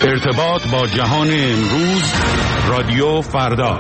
ارتباط با جهان امروز، رادیو فردا.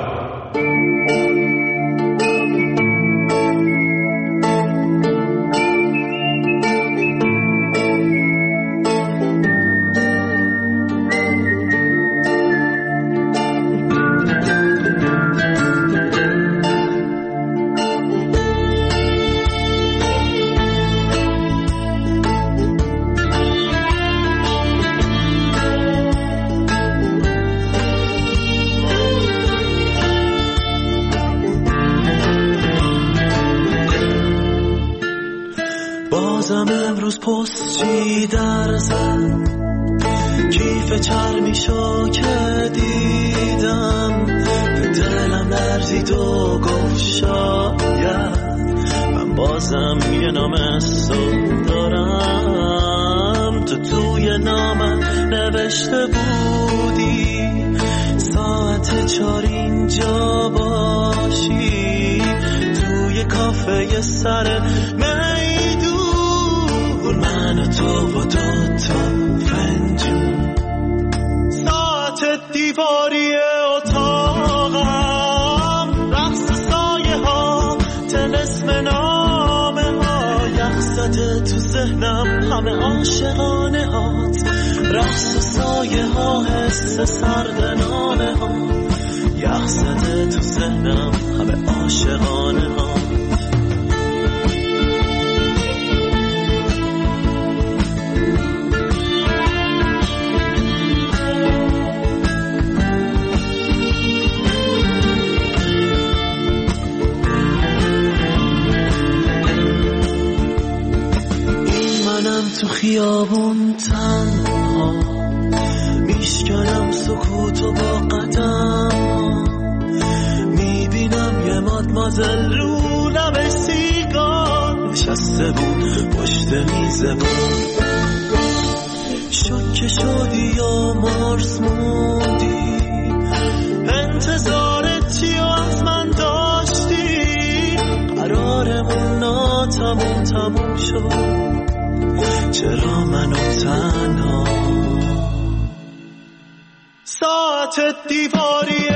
بازم امروز پستی در زن، کیف چرمیشو که دیدم، دلم لرزید و گفت شاید من بازم یه نامستون دارم. تو توی نامم نوشته بودی ساعت 4 اینجا باشی، توی کافه سر من و تو و 2 تا فنجون، ساعت دیواری اتاقم، رقص سایه ها، طلسم نامه ها، یخ زده تو ذهنم همه عاشقانه هات، رقص سایه ها، حس سرد نامه ها، یخ زده تو ذهنم همه عاشقانه ها. تو خیابون تنها میشکنم سکوتو با قدم، میبینم یه مادمازل رو لب سیگار نشسته بود پشت میز بود، شوکه شدی یا مارس موندی، انتظارت چی و از من داشتی، قرارمون تموم شد، چرا منو تنها، ساعت دیواری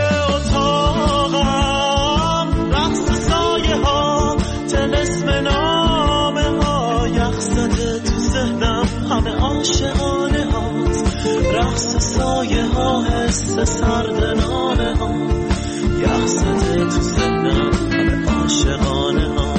اتاقم، رقص سایه ها، طلسم نامه ها، یخ زده تو ذهنم همه عاشقانه هات، رقص سایه ها، حس سرد نامه ها، یخ زده تو ذهنم همه عاشقانه ها.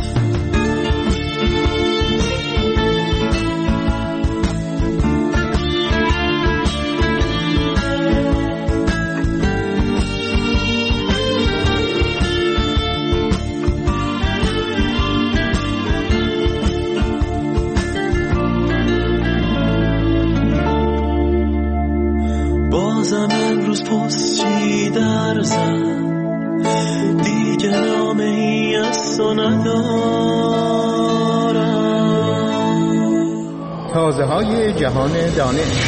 بازم امروز پستی در زن، دیگه نامه ای از تو ندارم. تازه های جهان دانش.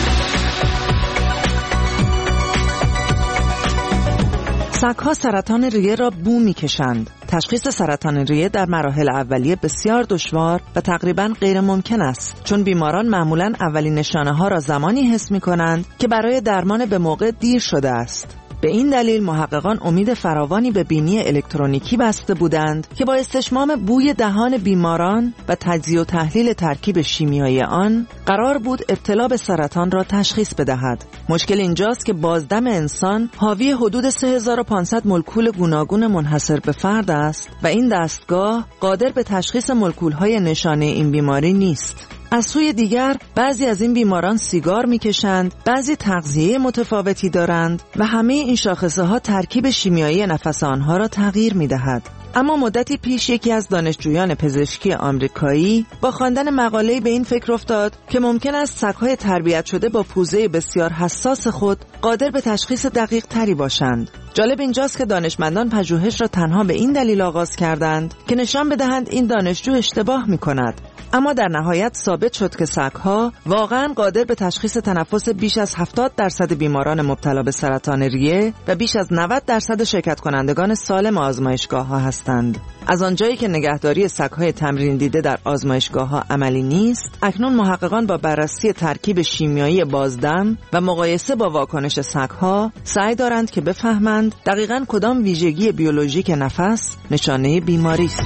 سگ‌ها سرطان ریه را بو می‌کشند. تشخیص سرطان ریه در مراحل اولیه بسیار دشوار و تقریباً غیر ممکن است، چون بیماران معمولاً اولین نشانه‌ها را زمانی حس می‌کنند که برای درمان به موقع دیر شده است. به این دلیل محققان امید فراوانی به بینی الکترونیکی بسته بودند که با استشمام بوی دهان بیماران و تجزیه و تحلیل ترکیب شیمیایی آن قرار بود ابتلا به سرطان را تشخیص بدهد. مشکل اینجاست که بازدم انسان حاوی حدود 3500 مولکول گوناگون منحصر به فرد است و این دستگاه قادر به تشخیص مولکول‌های نشانه این بیماری نیست. از سوی دیگر بعضی از این بیماران سیگار میکشند، بعضی تغذیه متفاوتی دارند و همه این شاخصه ها ترکیب شیمیایی نفس آنها را تغییر میدهد. اما مدتی پیش یکی از دانشجویان پزشکی آمریکایی با خواندن مقاله‌ای به این فکر افتاد که ممکن است سگ‌های تربیت شده با پوزه بسیار حساس خود قادر به تشخیص دقیق تری باشند. جالب اینجاست که دانشمندان پژوهش را تنها به این دلیل آغاز کردند که نشان بدهند این دانشجو اشتباه می‌کند. اما در نهایت ثابت شد که سگ‌ها واقعاً قادر به تشخیص تنفس بیش از 70% بیماران مبتلا به سرطان ریه و بیش از 90% شرکت کنندگان سالم آزمایشگاه‌ها هستند. از آنجایی که نگهداری سگ‌های تمرین دیده در آزمایشگاه‌ها عملی نیست، اکنون محققان با بررسی ترکیب شیمیایی بازدم و مقایسه با واکنش سگ‌ها سعی دارند که بفهمند دقیقاً کدام ویژگی بیولوژیک نفس نشانه بیماری است.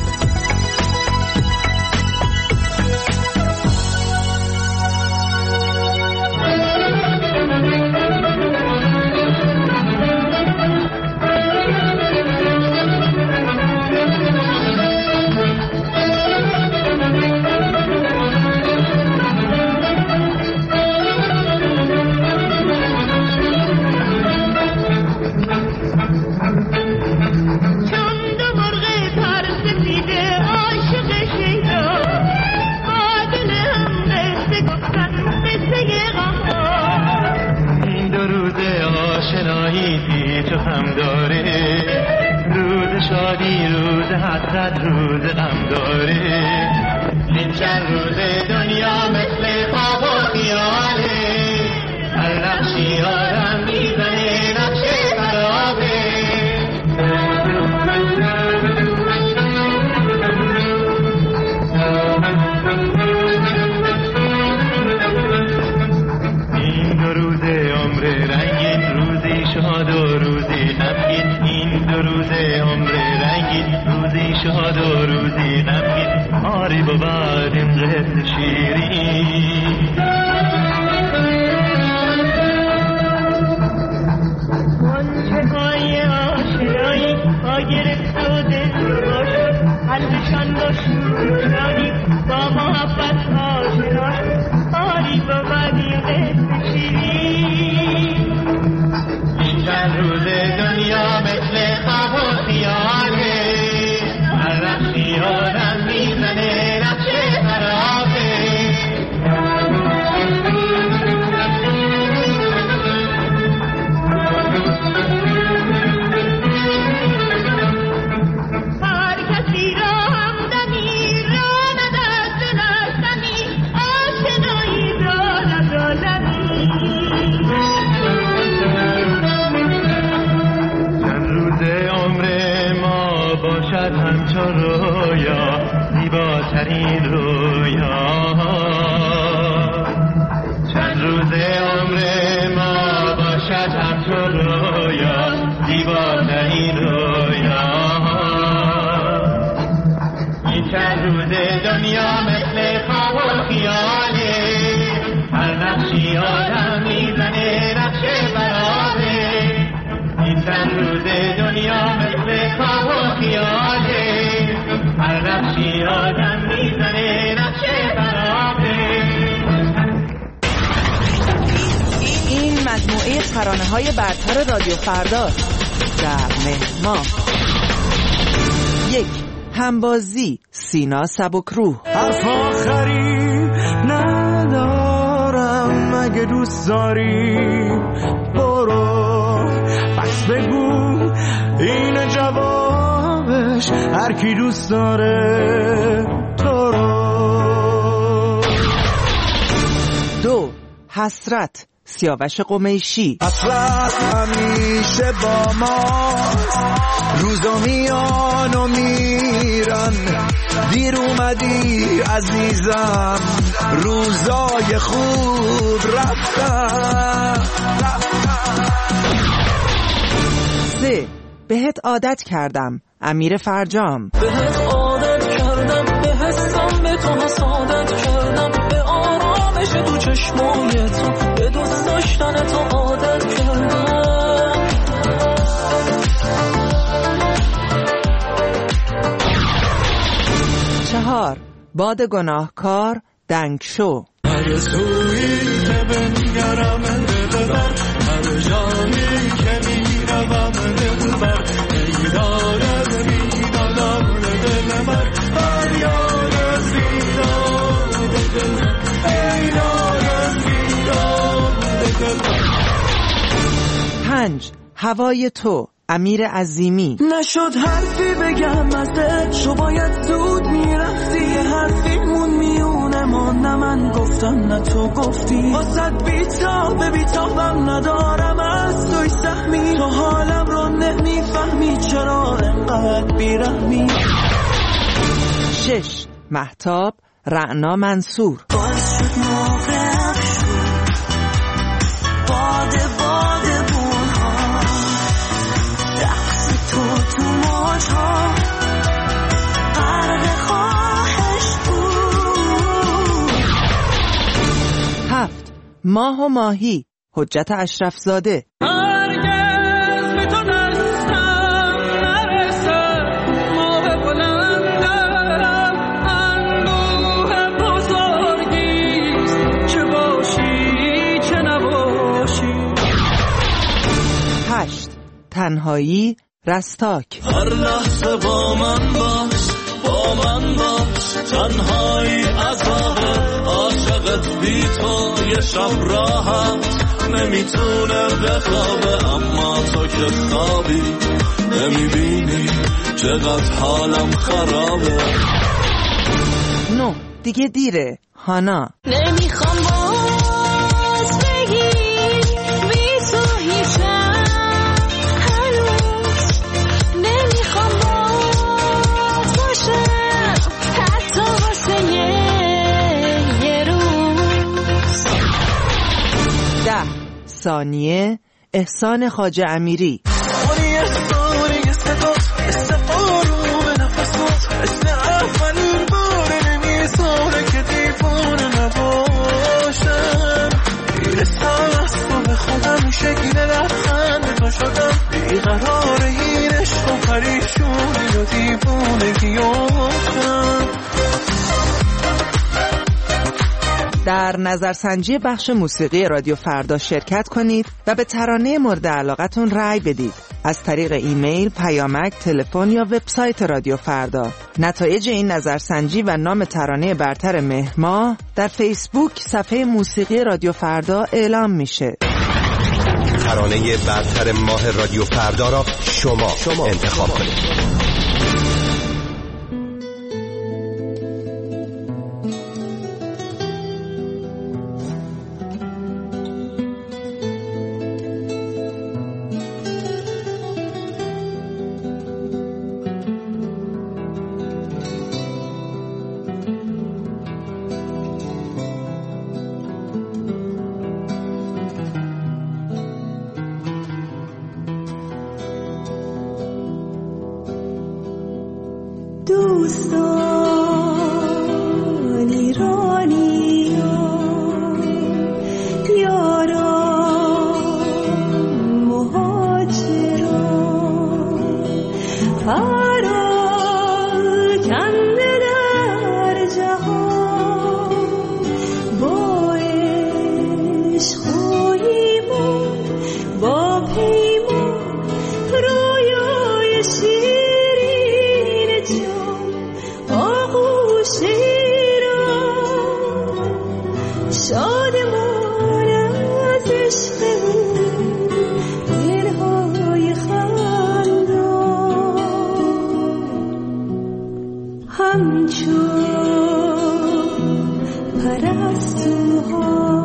روز غم داره این چند روز دنیا مثل خواب و خیاله هر نقشی آدم میزنه نقش خرابه این دو روز عمر رنگین روزی شاد و روزی غمگین این دو روز عمر رنگین روزی شاد و روزی غمگین آری بود این قصه شیرین منچه های آشنایی ها گرفت و دل باشد قلبشان با شورانی با محبت آشنا آری بود این قصه شیرین این چند روز دنیا مثل خواب و خیاله هر نقشی آدم میزنه نقش خرابه هر کسی را همدمی راند از دلستمی آشنایی دارد عالمی چند روز عمر ما باشد همچو رویا زیباترین رویا چند روز عمر ما باشد همچو رویا زیباترین رویا این چند روز دنیا مثل خواب و خیاله هر نقشی آدم میزنه نقش برابه این چند روز دنیا مثل خواب و خیاله هر نقشی آدم میزنه نقش برابه این مجموعه ترانه‌های برتر رادیو فرداست. در مهما 1. همبازی سینا سبکروح. حرف آخری ندارم اگه دوست داری برو پس بگو این جوابش هر کی دوست داره تو رو. 2. حسرت سیاوش قمیشی. حسرت همیشه با ما روزا میان و میرن دیر اومدی عزیزم روزای خوب رفتن. 3. بهت عادت کردم امیر فرجام. بهت عادت کردم به حسم به تو حسادت کردم به آرامش تو چشمای تو به دوست داشتن تو عادت کردم. 4. باد گناهکار دنگ شو. هر سویی که بنگرم دلبر هر جایی که میروم دلبر ایدارد میدادم دل من فریاد بیداد دل ایدارد بیداد دل. 5. هوای تو امیر عظیمی. نشد حرفی بگم ازت شو باید زود میرفتی حرفیمون میون نه من گفتم نه تو گفتی، واسد بیتابم ندارم از توی سهمی، تو حالم رو نمیفهمی چرا انقدر بیرحمی. 6. مهتاب رعنا منصور. باز شد موقع شد باده بونها، رقص تو موجها غرق خواهش بود. 7. ماه و ماهی حجت اشرف زاده. تنهایی رستاک. هر لحظه با من باش تنهایی عذابه، عاشقت بی تو یه شب راحت نمیتونه بخوابه، اما تو که خوابی نمیبینی چقدر حالم خرابه. 9. دیگه دیره هانا. نمیخوام باز بگی بی تو هیچم، ثانیه احسان خواجه امیری. در نظرسنجی بخش موسیقی رادیو فردا شرکت کنید و به ترانه مورد علاقتون رأی بدید از طریق ایمیل، پیامک، تلفن یا وبسایت رادیو فردا. نتایج این نظرسنجی و نام ترانه برتر مهر ماه در فیسبوک صفحه موسیقی رادیو فردا اعلام میشه. ترانه برتر ماه رادیو فردا را شما انتخاب کنید. دوستان ایرانیان یاران مهاجران پراکنده در جهان با عشق و ایمان با پیمان رویای شیرین جان آغوش ایران شادمان از عشق دلهای خندان همچون پرستوها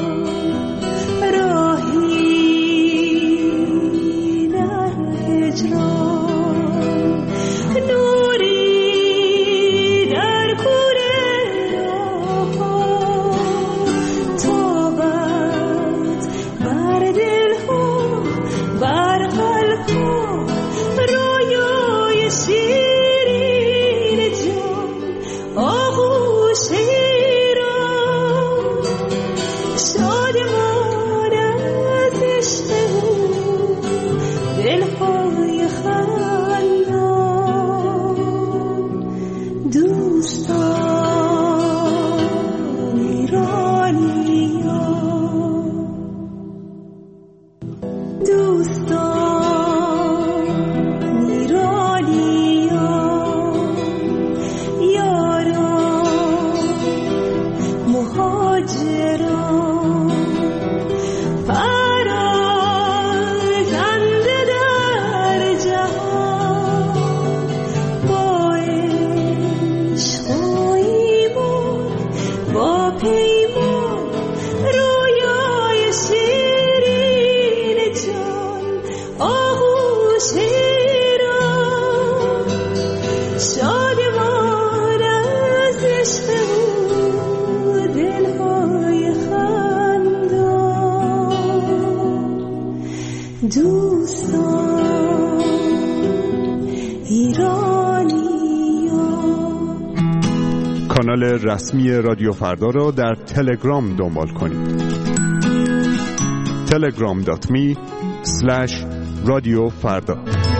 راهی در هجران نوری در کوره راهها تابد بر دلها بر قلبها رویای شیرین جان دوستان ایرانیان. کانال رسمی رادیو فردا را در تلگرام دنبال کنید. telegram.me/رادیوفردا.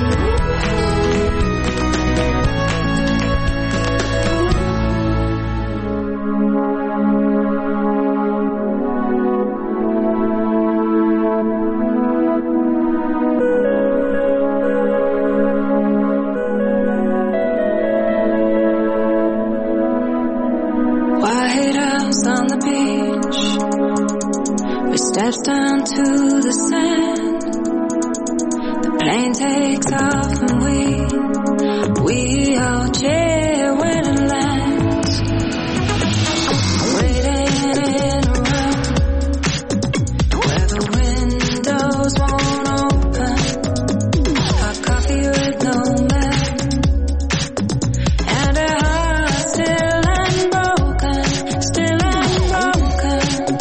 Down to the sand, the plane takes off and we all cheer when it lands. Waiting in a room where the windows won't open. Hot coffee with no milk, and a heart still unbroken, still unbroken.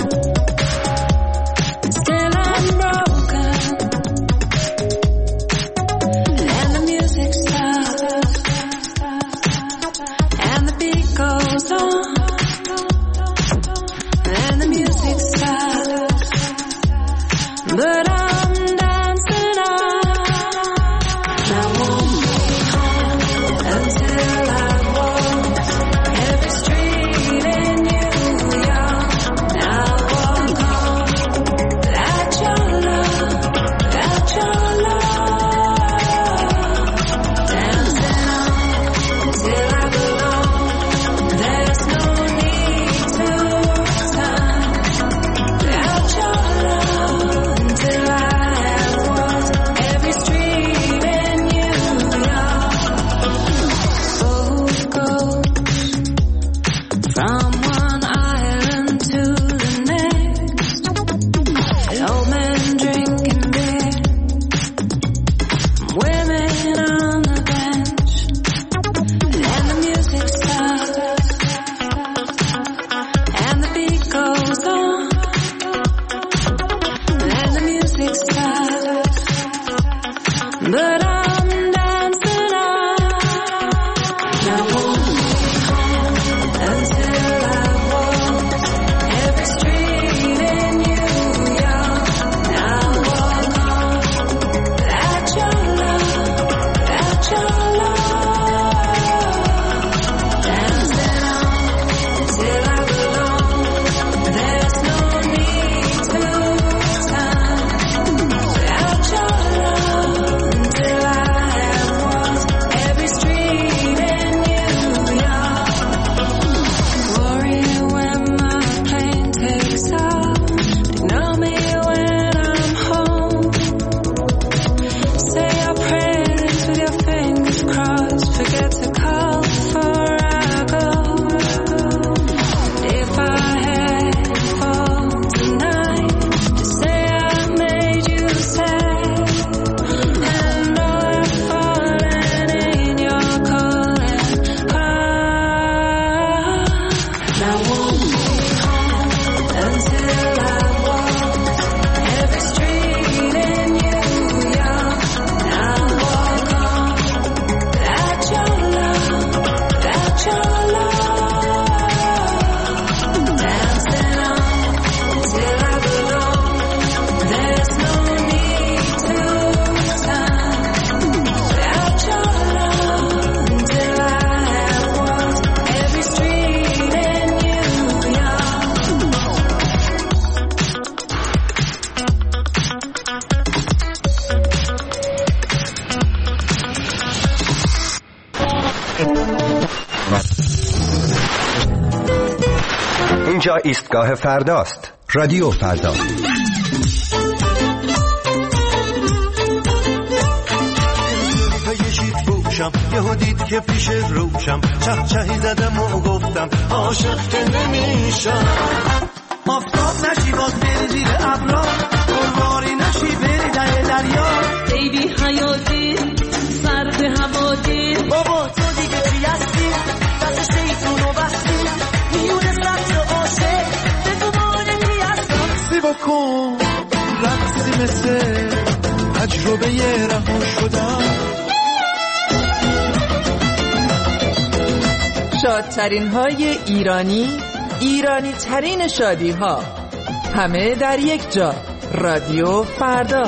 But I'm dancing on. I won't be home until I walk every street in New York. I'll walk home at your love, at your love. Dancing on till I belong. There's no need to time. At your love. Till I have walked every street in New York. Boat goes from one island to the next. Old men drinking beer, women on the bench, and the music stops, and the beat goes on. But I'm dancing on. I won't be home until I walk every street in New York. I'll walk on at your love, at your love. Dancing on till I belong. There's no need to time. At your love. Till I have walked every street in New York. Worry when my plane takes off. Ignore me when I'm home. Say your prayers with your fingers crossed. Forget to call before I go. If I had fall tonight, just say I made you sad. And all I've fallen in your calling cry. I won't be home until I walk every street in New York. I'll walk on at your love, at your love. Dancing on till I belong. There's no need to time. At your love until I have walked every street in New York. اینجا ایستگاه فرداست. رادیو فردا. یهو دید که پیش روشم چهچهی زدم و گفتم عاشق که نمیشم. آفتاب نشی باز بری زیر ابرا، گلواری نشی بری در دریا. بیبی حیاتی سرد هوادی، بابا تو دیگه چی هستی؟ دست شیطونو بستی میونه سبز و عاشق به تو مانه میستم. سی بکن رقصی مثل تجربه رها شدن. شادترین های ایرانی، ایرانی ترین شادی ها، همه در یک جا. رادیو فردا.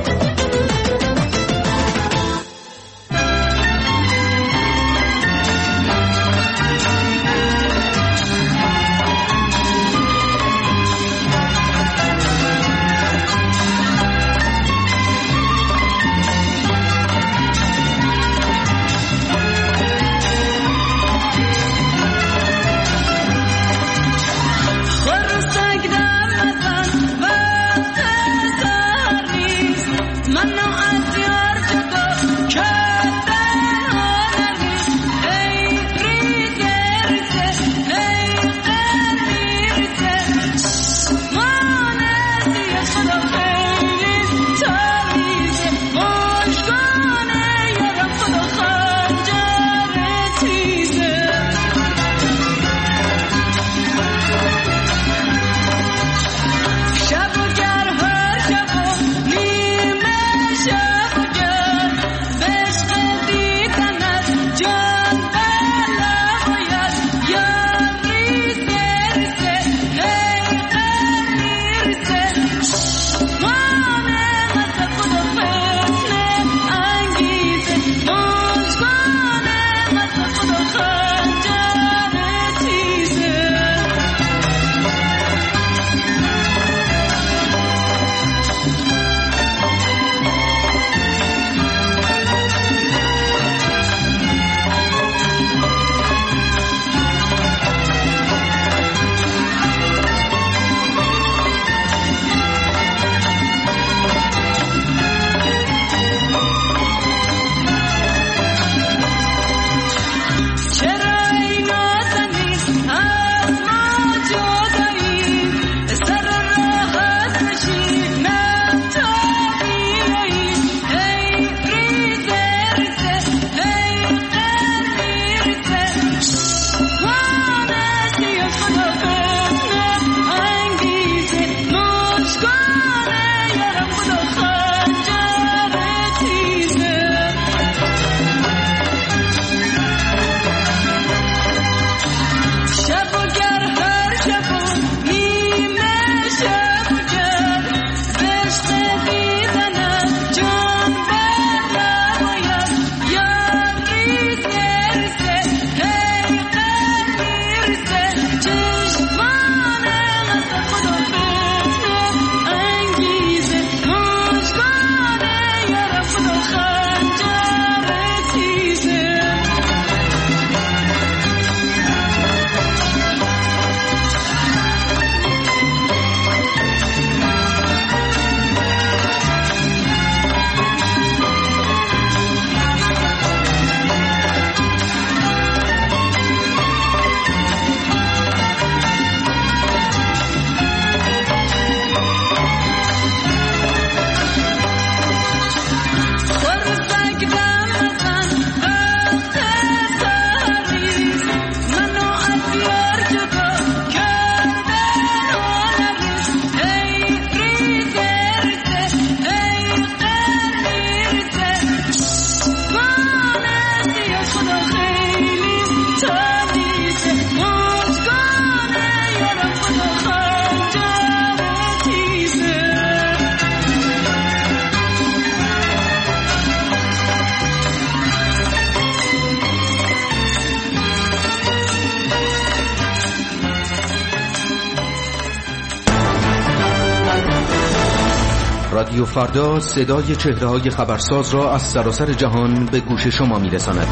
رادیو فردا صدای چهره‌های خبرساز را از سراسر جهان به گوش شما می‌رساند.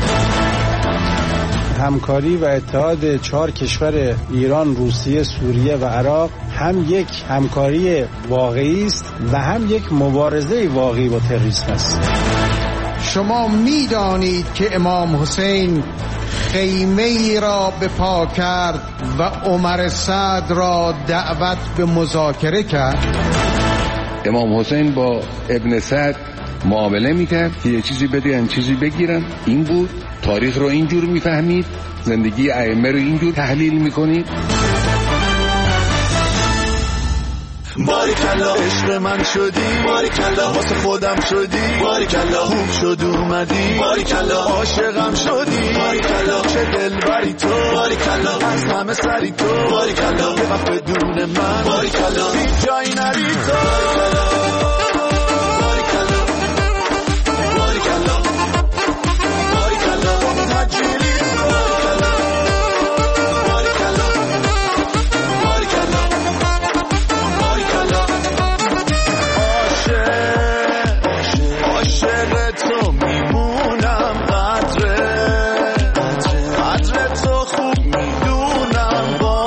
همکاری و اتحاد 4 کشور ایران، روسیه، سوریه و عراق هم یک همکاری واقعی است و هم یک مبارزه واقعی با تروریسم است. شما می‌دانید که امام حسین خیمه‌ای را به پا کرد و عمر سعد را دعوت به مذاکره کرد. امام حسین با ابن سعد معامله میکرد که یه چیزی بدهن چیزی بگیرن. این بود. تاریخ رو اینجور میفهمید، زندگی ائمه رو اینجور تحلیل میکنید. باریکلا عشق من شدی، باریکلا واسه خودم شدی، باریکلا خوب شد اومدی، باریکلا عاشقم شدی، باریکلا چه دلبری تو، باریکلا از همه سری تو، باریکلا یه وقت بدون من، باریکلا هیچ جایی نری تو، باریکلا باریکلا باریکلا تجیلی عاشق تو میمونم، قدر تو خوب میدونم، با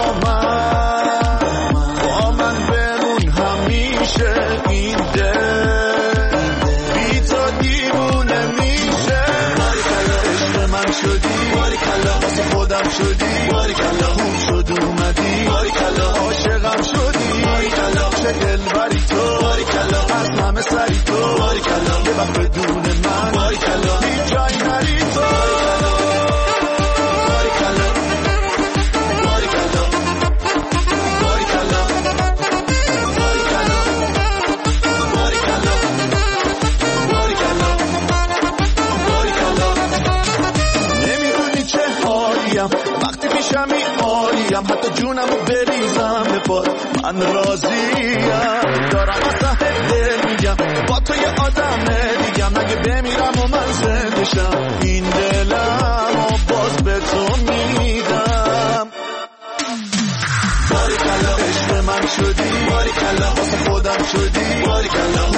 من بمون همیشه، این دل بی تو دیوونه میشه، باریکلا عشق من شدی، باریکلا واسه خودم شدی، باریکلا خوب شد اومدی، باریکلا عاشقم شدی، باریکلا چه دلبری تو، باریکلا از همه سری تو، باریکلا یه وقت بدون من، باریکلا هیچ جایی نری تو، باریکلا باریکلا باریکلا باریکلا باریکلا باریکلا باریکلا نمیدونی چه حالیم وقتی پیشمی عالیم، حتی جونمو بریزم به پات من راضیم، دارم از ته دل میگم با تو یه آدم دیگم، اگه بمیرم و من زنده شم این دلم و باز به تو میدم، باریکلا عشق من شدی، باریکلا واسه خودم شدی، باریکلا